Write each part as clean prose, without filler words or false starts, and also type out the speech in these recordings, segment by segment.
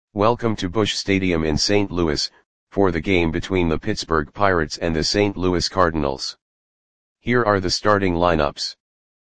Welcome to Busch Stadium in St. Louis, for the game between the Pittsburgh Pirates and the St. Louis Cardinals. Here are the starting lineups.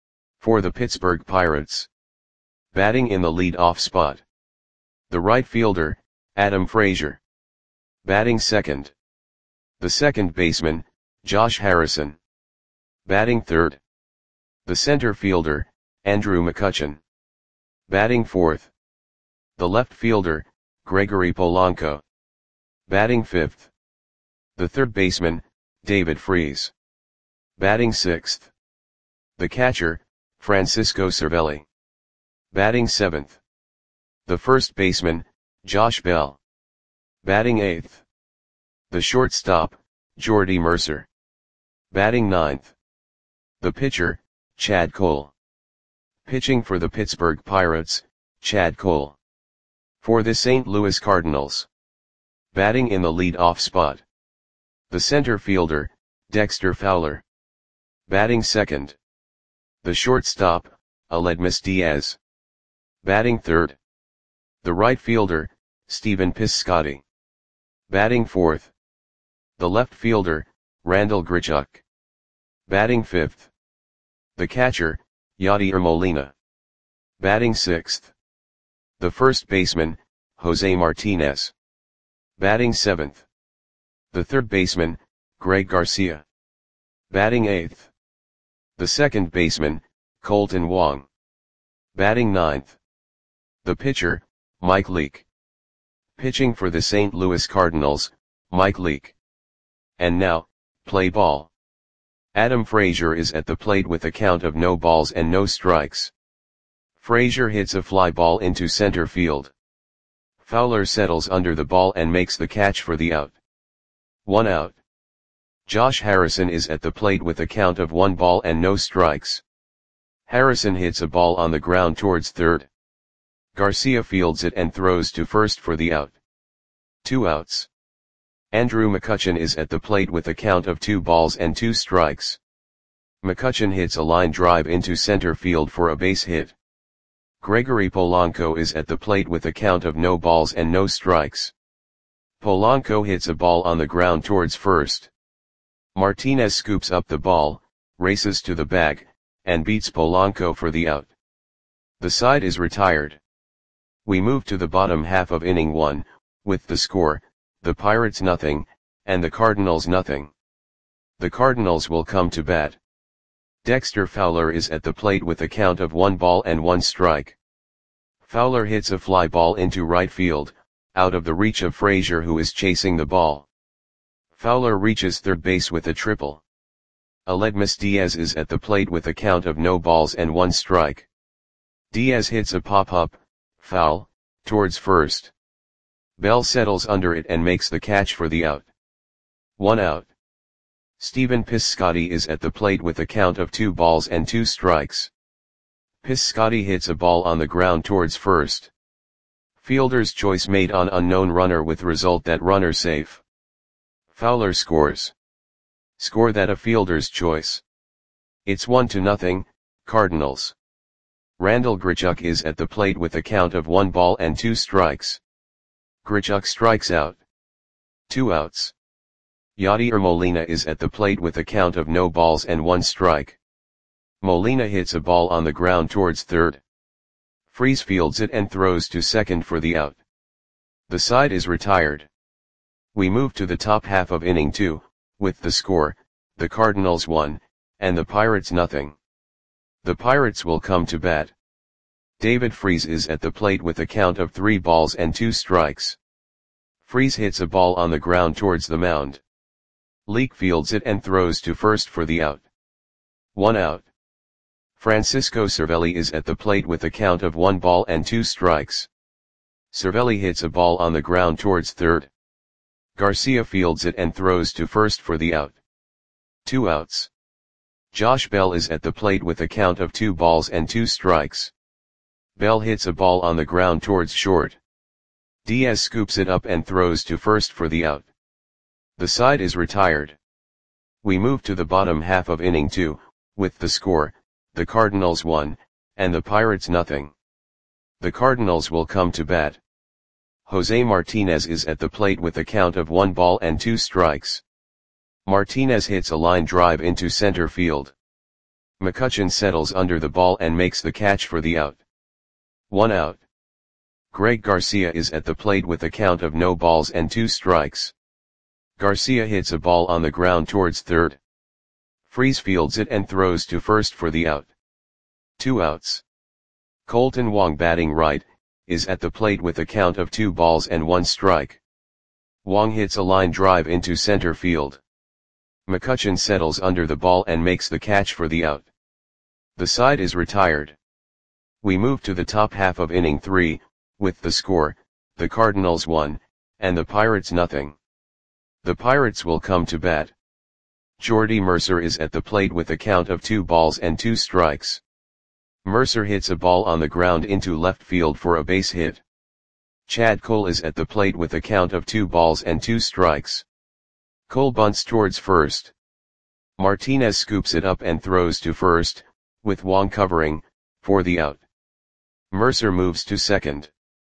For the Pittsburgh Pirates. Batting in the lead-off spot. The right fielder, Adam Frazier. Batting second. The second baseman, Josh Harrison. Batting third. The center fielder, Andrew McCutchen. Batting fourth. The left fielder, Gregory Polanco. Batting fifth. The third baseman, David Freese. Batting sixth. The catcher, Francisco Cervelli. Batting seventh. The first baseman, Josh Bell. Batting eighth. The shortstop, Jordy Mercer. Batting ninth. The pitcher, Chad Cole. Pitching for the Pittsburgh Pirates, Chad Cole. For the St. Louis Cardinals. Batting in the lead-off spot. The center fielder, Dexter Fowler. Batting second. The shortstop, Aledmys Diaz. Batting third. The right fielder, Stephen Piscotty. Batting fourth. The left fielder, Randal Grichuk. Batting fifth. The catcher, Yadier Molina. Batting sixth. The first baseman, Jose Martinez. Batting seventh. The third baseman, Greg Garcia. Batting eighth. The second baseman, Colton Wong. Batting ninth. The pitcher, Mike Leake. Pitching for the St. Louis Cardinals, Mike Leake. And now, play ball. Adam Frazier is at the plate with a count of no balls and no strikes. Frazier hits a fly ball into center field. Fowler settles under the ball and makes the catch for the out. 1 out. Josh Harrison is at the plate with a count of 1 ball and no strikes. Harrison hits a ball on the ground towards third. Garcia fields it and throws to first for the out. 2 outs. Andrew McCutchen is at the plate with a count of 2 balls and 2 strikes. McCutchen hits a line drive into center field for a base hit. Gregory Polanco is at the plate with a count of no balls and no strikes. Polanco hits a ball on the ground towards first. Martinez scoops up the ball, races to the bag, and beats Polanco for the out. The side is retired. We move to the bottom half of inning 1, with the score, the Pirates nothing, and the Cardinals nothing. The Cardinals will come to bat. Dexter Fowler is at the plate with a count of 1 ball and 1 strike. Fowler hits a fly ball into right field, out of the reach of Frazier who is chasing the ball. Fowler reaches third base with a triple. Aledmys Diaz is at the plate with a count of no balls and 1 strike. Diaz hits a pop-up, foul, towards first. Bell settles under it and makes the catch for the out. 1 out. Stephen Piscotty is at the plate with a count of 2 balls and 2 strikes. Piscotty hits a ball on the ground towards first. Fielder's choice made on unknown runner with result that runner safe. Fowler scores. Score that a fielder's choice. It's 1-0, Cardinals. Randal Grichuk is at the plate with a count of 1 ball and 2 strikes. Grichuk strikes out. 2 outs. Yadier Molina is at the plate with a count of no balls and 1 strike. Molina hits a ball on the ground towards third. Freese fields it and throws to second for the out. The side is retired. We move to the top half of inning 2, with the score, the Cardinals 1, and the Pirates nothing. The Pirates will come to bat. David Freese is at the plate with a count of 3 balls and 2 strikes. Freese hits a ball on the ground towards the mound. Leake fields it and throws to first for the out. 1 out. Francisco Cervelli is at the plate with a count of 1 ball and 2 strikes. Cervelli hits a ball on the ground towards third. Garcia fields it and throws to first for the out. 2 outs. Josh Bell is at the plate with a count of 2 balls and 2 strikes. Bell hits a ball on the ground towards short. Diaz scoops it up and throws to first for the out. The side is retired. We move to the bottom half of inning 2, with the score, the Cardinals 1, and the Pirates nothing. The Cardinals will come to bat. Jose Martinez is at the plate with a count of 1 ball and 2 strikes. Martinez hits a line drive into center field. McCutchen settles under the ball and makes the catch for the out. 1 out. Greg Garcia is at the plate with a count of no balls and 2 strikes. Garcia hits a ball on the ground towards third. Freese fields it and throws to first for the out. 2 outs. Colton Wong, batting right, is at the plate with a count of 2 balls and 1 strike. Wong hits a line drive into center field. McCutchen settles under the ball and makes the catch for the out. The side is retired. We move to the top half of inning 3, with the score, the Cardinals 1, and the Pirates nothing. The Pirates will come to bat. Jordy Mercer is at the plate with a count of 2 balls and 2 strikes. Mercer hits a ball on the ground into left field for a base hit. Chad Cole is at the plate with a count of 2 balls and 2 strikes. Cole bunts towards first. Martinez scoops it up and throws to first, with Wong covering, for the out. Mercer moves to second.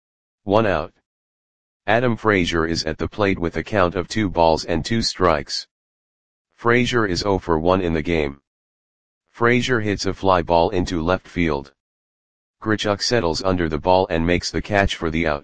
1 out. Adam Frazier is at the plate with a count of 2 balls and 2 strikes. Frazier is 0 for 1 in the game. Frazier hits a fly ball into left field. Grichuk settles under the ball and makes the catch for the out.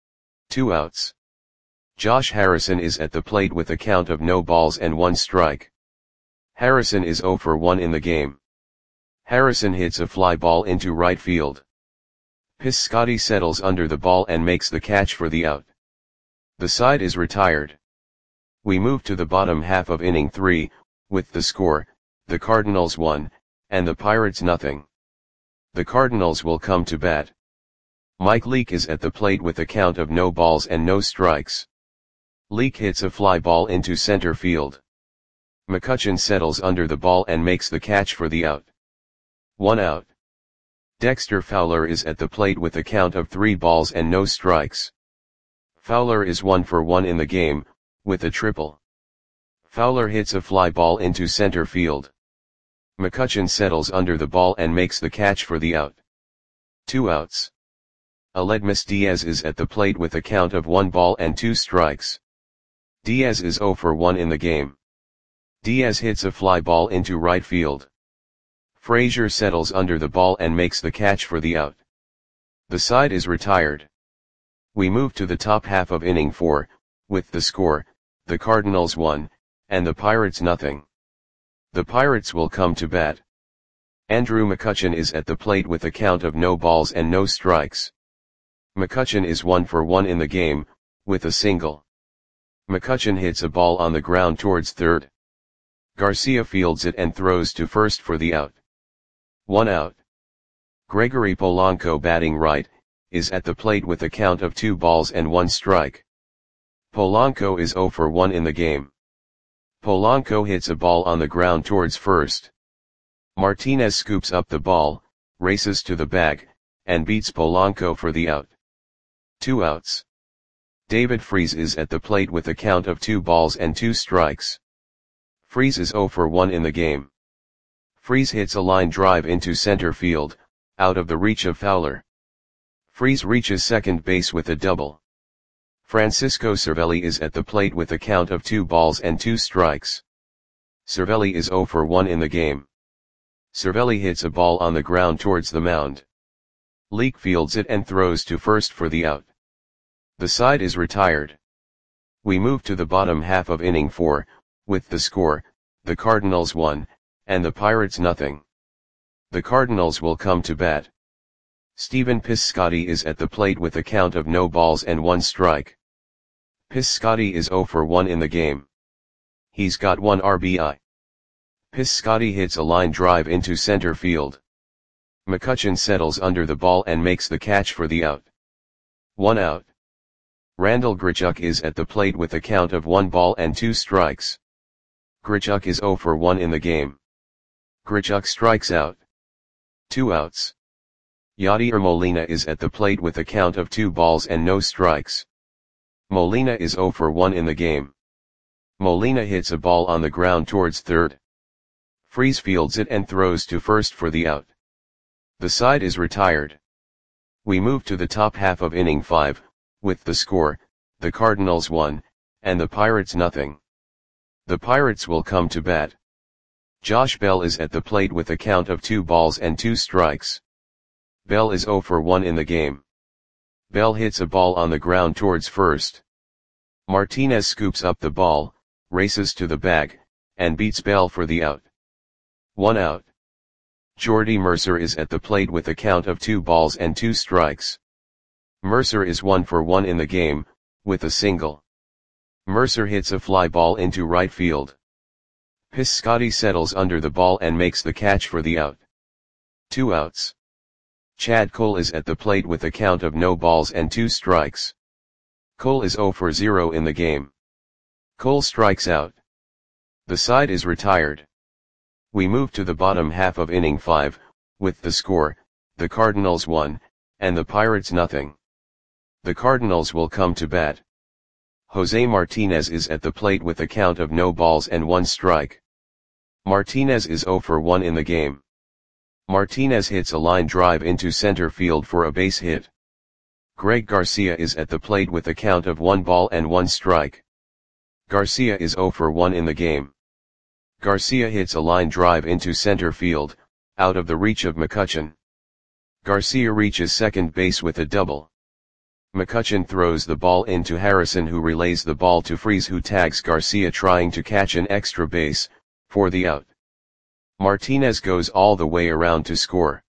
2 outs. Josh Harrison is at the plate with a count of no balls and 1 strike. Harrison is 0 for 1 in the game. Harrison hits a fly ball into right field. Piscotty settles under the ball and makes the catch for the out. The side is retired. We move to the bottom half of inning 3, with the score, the Cardinals 1, and the Pirates nothing. The Cardinals will come to bat. Mike Leake is at the plate with a count of no balls and no strikes. Leake hits a fly ball into center field. McCutchen settles under the ball and makes the catch for the out. 1 out. Dexter Fowler is at the plate with a count of 3 balls and no strikes. Fowler is 1 for 1 in the game, with a triple. Fowler hits a fly ball into center field. McCutchen settles under the ball and makes the catch for the out. 2 outs. Aledmus Diaz is at the plate with a count of 1 ball and 2 strikes. Diaz is 0 for 1 in the game. Diaz hits a fly ball into right field. Frazier settles under the ball and makes the catch for the out. The side is retired. We move to the top half of inning 4, with the score, the Cardinals 1, and the Pirates nothing. The Pirates will come to bat. Andrew McCutchen is at the plate with a count of no balls and no strikes. McCutchen is 1 for 1 in the game, with a single. McCutchen hits a ball on the ground towards third. Garcia fields it and throws to first for the out. 1 out. Gregory Polanco, batting right, is at the plate with a count of 2 balls and 1 strike. Polanco is 0 for 1 in the game. Polanco hits a ball on the ground towards first. Martinez scoops up the ball, races to the bag, and beats Polanco for the out. 2 outs. David Freese is at the plate with a count of 2 balls and 2 strikes. Freese is 0 for 1 in the game. Freese hits a line drive into center field, out of the reach of Fowler. Freese reaches second base with a double. Francisco Cervelli is at the plate with a count of 2 balls and 2 strikes. Cervelli is 0 for 1 in the game. Cervelli hits a ball on the ground towards the mound. Leake fields it and throws to first for the out. The side is retired. We move to the bottom half of inning 4, with the score, the Cardinals 1, and the Pirates nothing. The Cardinals will come to bat. Stephen Piscotty is at the plate with a count of no balls and 1 strike. Piscotty is 0 for 1 in the game. He's got 1 RBI. Piscotty hits a line drive into center field. McCutchen settles under the ball and makes the catch for the out. 1 out. Randall Grichuk is at the plate with a count of 1 ball and 2 strikes. Grichuk is 0 for 1 in the game. Grichuk strikes out. 2 outs. Yadier Molina is at the plate with a count of 2 balls and no strikes. Molina is 0 for 1 in the game. Molina hits a ball on the ground towards third. Freese fields it and throws to first for the out. The side is retired. We move to the top half of inning 5, with the score, the Cardinals 1, and the Pirates nothing. The Pirates will come to bat. Josh Bell is at the plate with a count of 2 balls and 2 strikes. Bell is 0 for 1 in the game. Bell hits a ball on the ground towards first. Martinez scoops up the ball, races to the bag, and beats Bell for the out. 1 out. Jordy Mercer is at the plate with a count of 2 balls and 2 strikes. Mercer is 1 for 1 in the game, with a single. Mercer hits a fly ball into right field. Piscotty settles under the ball and makes the catch for the out. 2 outs. Chad Cole is at the plate with a count of no balls and 2 strikes. Cole is 0 for 0 in the game. Cole strikes out. The side is retired. We move to the bottom half of inning 5, with the score, the Cardinals 1, and the Pirates nothing. The Cardinals will come to bat. Jose Martinez is at the plate with a count of no balls and 1 strike. Martinez is 0 for 1 in the game. Martinez hits a line drive into center field for a base hit. Greg Garcia is at the plate with a count of 1 ball and 1 strike. Garcia is 0 for 1 in the game. Garcia hits a line drive into center field, out of the reach of McCutchen. Garcia reaches second base with a double. McCutchen throws the ball into Harrison, who relays the ball to Freese, who tags Garcia trying to catch an extra base, for the out. Martinez goes all the way around to score.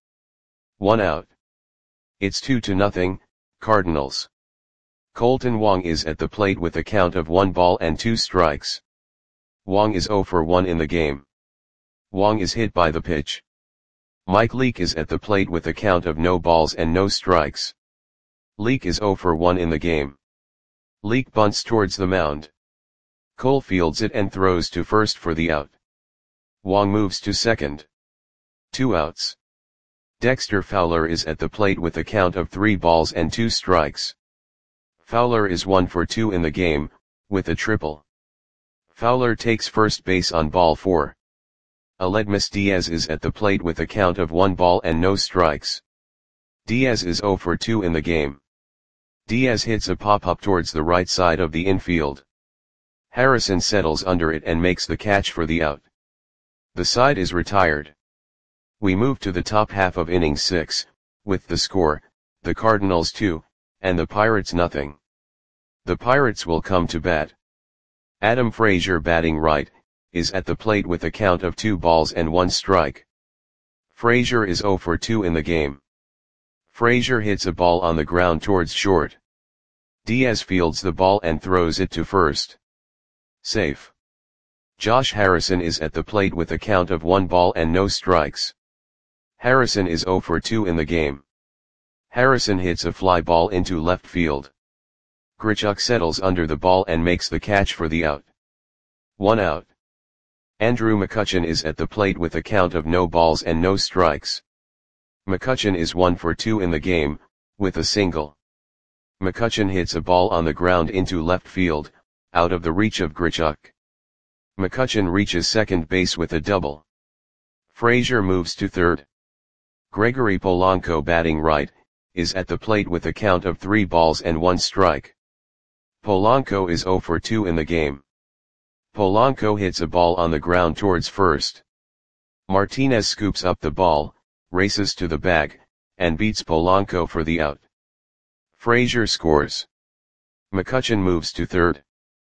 1 out. It's 2-0, Cardinals. Colton Wong is at the plate with a count of 1 ball and 2 strikes. Wong is 0 for 1 in the game. Wong is hit by the pitch. Mike Leake is at the plate with a count of no balls and no strikes. Leake is 0 for 1 in the game. Leake bunts towards the mound. Cole fields it and throws to first for the out. Wong moves to second. 2 outs. Dexter Fowler is at the plate with a count of 3 balls and 2 strikes. Fowler is 1 for 2 in the game, with a triple. Fowler takes first base on ball 4. Aledmus Diaz is at the plate with a count of 1 ball and no strikes. Diaz is 0 for 2 in the game. Diaz hits a pop-up towards the right side of the infield. Harrison settles under it and makes the catch for the out. The side is retired. We move to the top half of inning 6, with the score, the Cardinals 2, and the Pirates nothing. The Pirates will come to bat. Adam Frazier, batting right, is at the plate with a count of 2 balls and 1 strike. Frazier is 0 for 2 in the game. Frazier hits a ball on the ground towards short. Diaz fields the ball and throws it to first. Safe. Josh Harrison is at the plate with a count of 1 ball and no strikes. Harrison is 0 for 2 in the game. Harrison hits a fly ball into left field. Grichuk settles under the ball and makes the catch for the out. 1 out. Andrew McCutchen is at the plate with a count of no balls and no strikes. McCutchen is 1 for 2 in the game, with a single. McCutchen hits a ball on the ground into left field, out of the reach of Grichuk. McCutchen reaches second base with a double. Frazier moves to third. Gregory Polanco, batting right, is at the plate with a count of 3 balls and 1 strike. Polanco is 0 for 2 in the game. Polanco hits a ball on the ground towards first. Martinez scoops up the ball, races to the bag, and beats Polanco for the out. Frazier scores. McCutchen moves to third.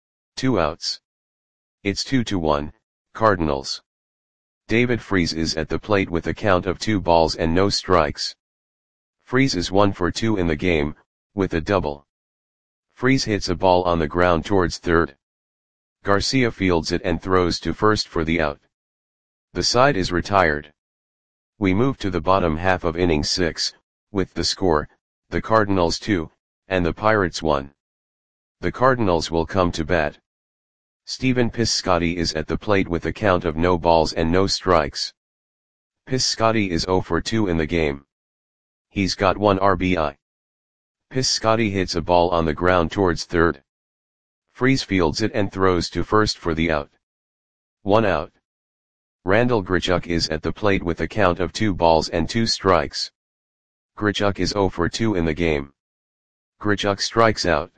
2 outs. It's 2-1, Cardinals. David Freese is at the plate with a count of 2 balls and no strikes. Freese is 1 for 2 in the game, with a double. Freese hits a ball on the ground towards third. Garcia fields it and throws to first for the out. The side is retired. We move to the bottom half of inning 6, with the score, the Cardinals 2, and the Pirates 1. The Cardinals will come to bat. Stephen Piscotty is at the plate with a count of no balls and no strikes. Piscotty is 0 for 2 in the game. He's got 1 RBI. Piscotty hits a ball on the ground towards third. Freese fields it and throws to first for the out. 1 out. Randall Grichuk is at the plate with a count of 2 balls and 2 strikes. Grichuk is 0 for 2 in the game. Grichuk strikes out.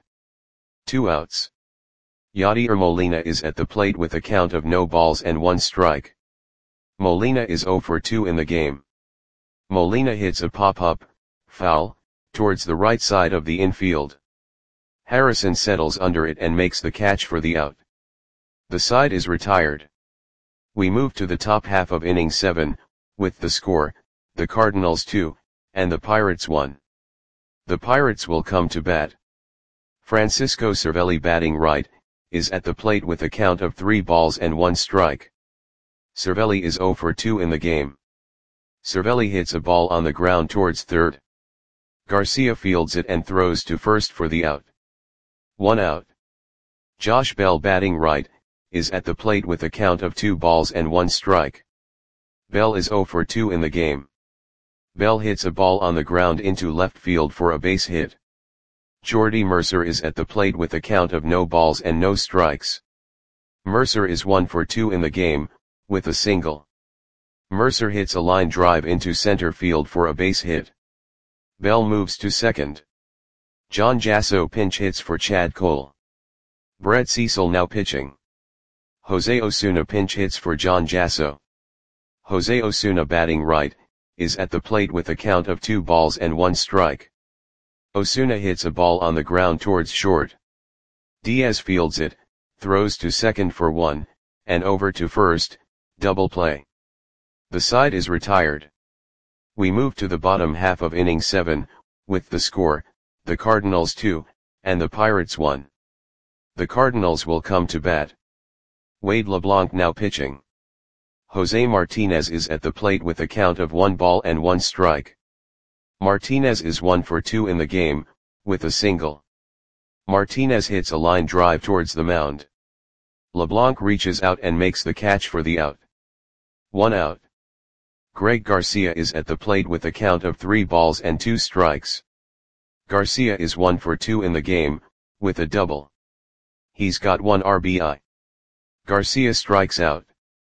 2 outs. Yadier Molina is at the plate with a count of no balls and 1 strike. Molina is 0 for 2 in the game. Molina hits a pop-up, foul, towards the right side of the infield. Harrison settles under it and makes the catch for the out. The side is retired. We move to the top half of inning 7, with the score, the Cardinals 2, and the Pirates 1. The Pirates will come to bat. Francisco Cervelli, batting right, is at the plate with a count of 3 balls and 1 strike. Cervelli is 0 for 2 in the game. Cervelli hits a ball on the ground towards third. Garcia fields it and throws to first for the out. 1 out. Josh Bell, batting right, is at the plate with a count of 2 balls and 1 strike. Bell is 0 for 2 in the game. Bell hits a ball on the ground into left field for a base hit. Jordy Mercer is at the plate with a count of no balls and no strikes. Mercer is 1 for 2 in the game, with a single. Mercer hits a line drive into center field for a base hit. Bell moves to second. John Jasso pinch hits for Chad Cole. Brett Cecil now pitching. Jose Osuna pinch hits for John Jasso. Jose Osuna, batting right, is at the plate with a count of 2 balls and 1 strike. Osuna hits a ball on the ground towards short. Diaz fields it, throws to second for 1, and over to first, double play. The side is retired. We move to the bottom half of inning 7, with the score, the Cardinals 2, and the Pirates 1. The Cardinals will come to bat. Wade LeBlanc now pitching. Jose Martinez is at the plate with a count of 1 ball and 1 strike. Martinez is 1 for 2 in the game, with a single. Martinez hits a line drive towards the mound. LeBlanc reaches out and makes the catch for the out. 1 out. Greg Garcia is at the plate with a count of 3 balls and 2 strikes. Garcia is 1 for 2 in the game, with a double. He's got 1 RBI. Garcia strikes out.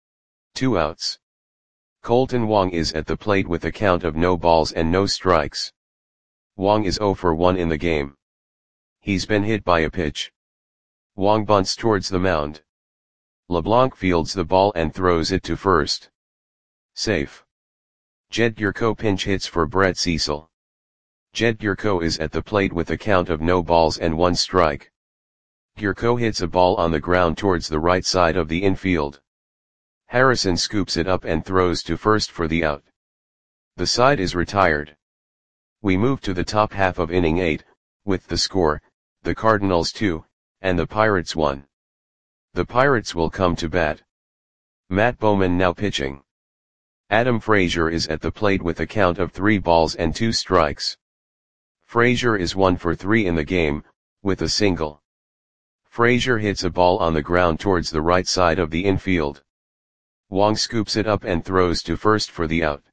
2 outs. Colton Wong is at the plate with a count of no balls and no strikes. Wong is 0 for 1 in the game. He's been hit by a pitch. Wong bunts towards the mound. LeBlanc fields the ball and throws it to first. Safe. Jed Gurko pinch hits for Brett Cecil. Jed Gurko is at the plate with a count of no balls and 1 strike. Gurko hits a ball on the ground towards the right side of the infield. Harrison scoops it up and throws to first for the out. The side is retired. We move to the top half of inning 8, with the score, the Cardinals 2, and the Pirates 1. The Pirates will come to bat. Matt Bowman now pitching. Adam Frazier is at the plate with a count of 3 balls and 2 strikes. Frazier is 1 for 3 in the game, with a single. Frazier hits a ball on the ground towards the right side of the infield. Wong scoops it up and throws to first for the out.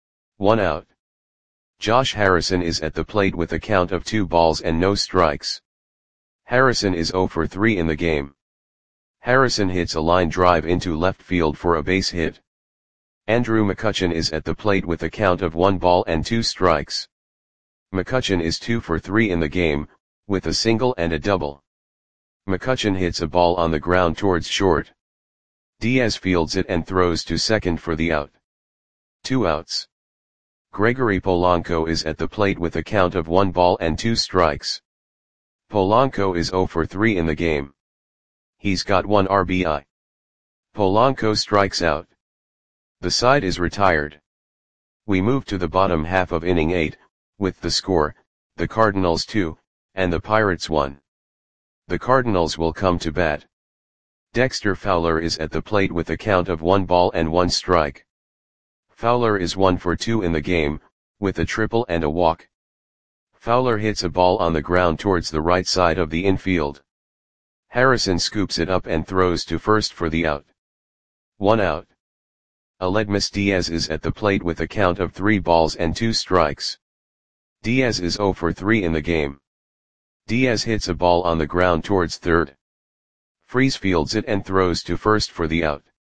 1 out. Josh Harrison is at the plate with a count of 2 balls and no strikes. Harrison is 0 for 3 in the game. Harrison hits a line drive into left field for a base hit. Andrew McCutchen is at the plate with a count of 1 ball and 2 strikes. McCutchen is 2 for 3 in the game, with a single and a double. McCutchen hits a ball on the ground towards short. Diaz fields it and throws to second for the out. 2 outs. Gregory Polanco is at the plate with a count of 1 ball and 2 strikes. Polanco is 0 for 3 in the game. He's got 1 RBI. Polanco strikes out. The side is retired. We move to the bottom half of inning 8, with the score, the Cardinals 2, and the Pirates 1. The Cardinals will come to bat. Dexter Fowler is at the plate with a count of 1 ball and 1 strike. Fowler is 1 for 2 in the game, with a triple and a walk. Fowler hits a ball on the ground towards the right side of the infield. Harrison scoops it up and throws to first for the out. 1 out. Aledmus Diaz is at the plate with a count of 3 balls and 2 strikes. Diaz is 0 for 3 in the game. Diaz hits a ball on the ground towards third. Freese fields it and throws to first for the out.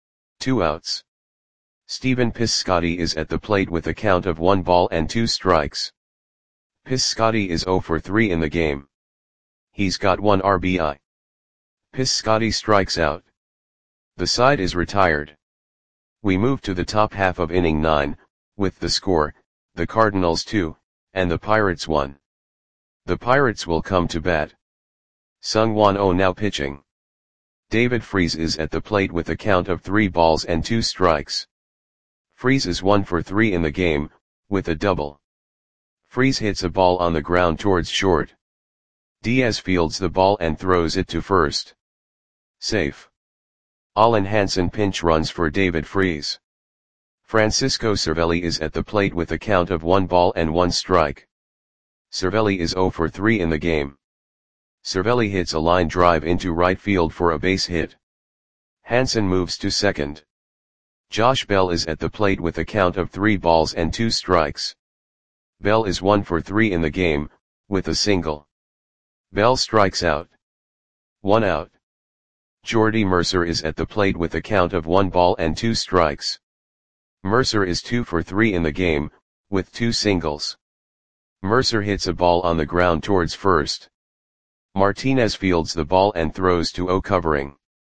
2 outs. Stephen Piscotty is at the plate with a count of 1 ball and 2 strikes. Piscotty is 0 for 3 in the game. He's got 1 RBI. Piscotty strikes out. The side is retired. We move to the top half of inning 9, with the score, the Cardinals 2, and the Pirates 1. The Pirates will come to bat. Seung-Won Oh now pitching. David Freese is at the plate with a count of 3 balls and 2 strikes. Freese is 1 for 3 in the game, with a double. Freese hits a ball on the ground towards short. Diaz fields the ball and throws it to first. Safe. Alan Hansen pinch runs for David Freese. Francisco Cervelli is at the plate with a count of 1 ball and 1 strike. Cervelli is 0 for 3 in the game. Cervelli hits a line drive into right field for a base hit. Hansen moves to second. Josh Bell is at the plate with a count of 3 balls and 2 strikes. Bell is 1 for 3 in the game, with a single. Bell strikes out. 1 out. Jordy Mercer is at the plate with a count of 1 ball and 2 strikes. Mercer is 2 for 3 in the game, with 2 singles. Mercer hits a ball on the ground towards first. Martinez fields the ball and throws to O covering.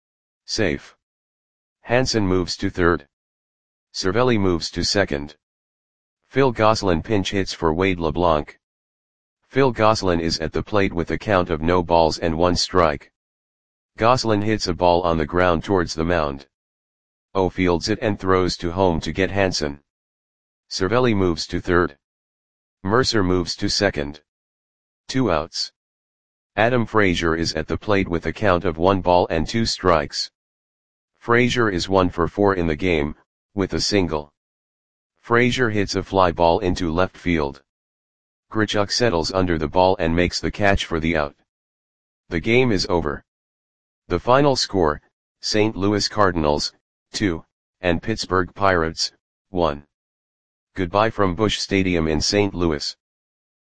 Safe. Hansen moves to third. Cervelli moves to second. Phil Gosselin pinch hits for Wade LeBlanc. Phil Gosselin is at the plate with a count of no balls and 1 strike. Gosselin hits a ball on the ground towards the mound. O fields it and throws to home to get Hansen. Cervelli moves to third. Mercer moves to second. 2 outs. Adam Frazier is at the plate with a count of 1 ball and 2 strikes. Frazier is 1 for 4 in the game, with a single. Frazier hits a fly ball into left field. Grichuk settles under the ball and makes the catch for the out. The game is over. The final score, St. Louis Cardinals, 2, and Pittsburgh Pirates, 1. Goodbye from Busch Stadium in St. Louis.